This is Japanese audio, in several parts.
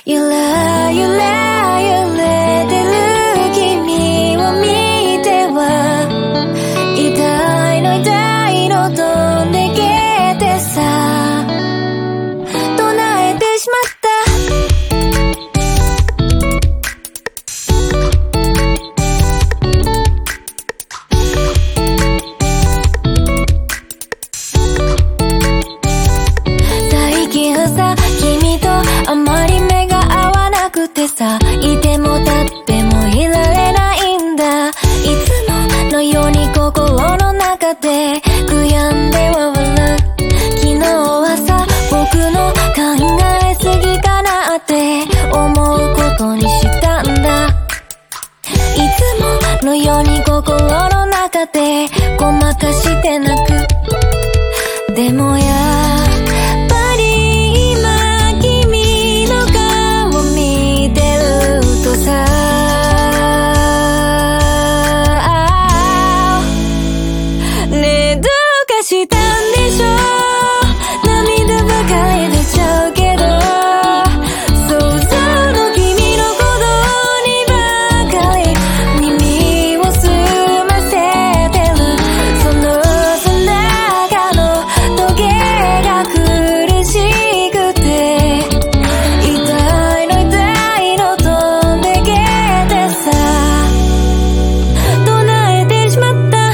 ゆらゆら揺れてる君を見ては痛いの痛いの飛んでけてさ唱えてしまった最近さ君とあまり目が合わなくてさいても立ってもいられないんだいつものように心の中で悔やんでは笑う昨日はさ僕の考えすぎかなって思うことにしたんだいつものように心の中でごまかして泣くでもやっぱり今君の顔見てるとさねえどうかしたんでしょ涙ばかり出ちゃうけど想像の君の鼓動にばかり耳を澄ませてるその背中のトゲが苦しくて痛いの痛いの飛んでけてさ唱えてしまった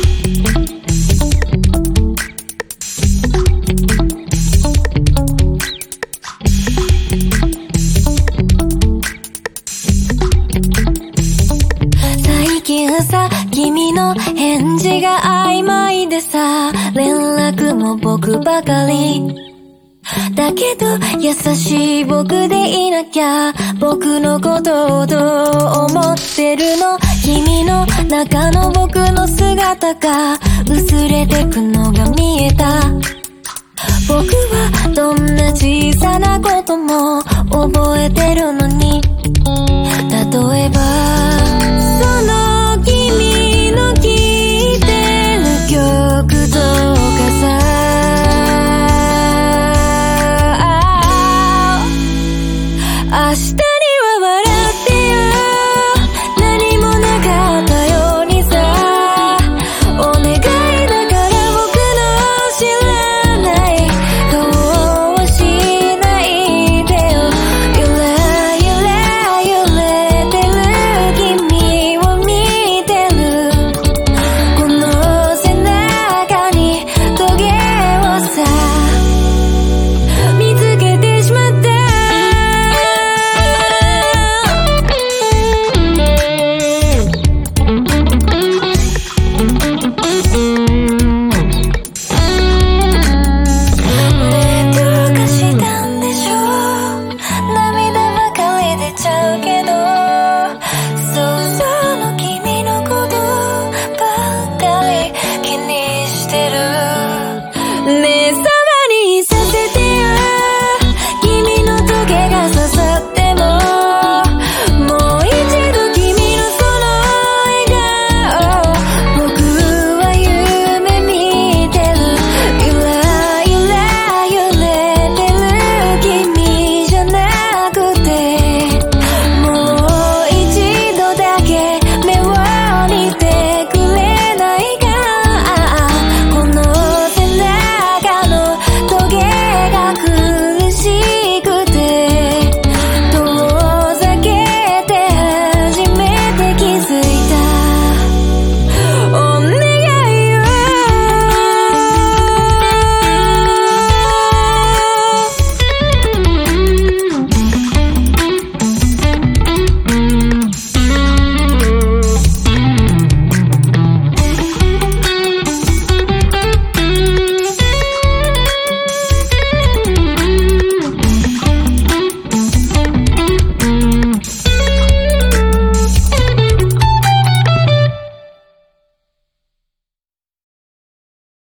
最近さ君の返事が曖昧でさ連絡も僕ばかりだけど優しい僕でいなきゃ僕のことをどう思ってるの君の中の僕の姿が薄れてくのが見えた僕はどんな小さなことも覚えてるのに例えばその君の聴いてる曲とかさ明日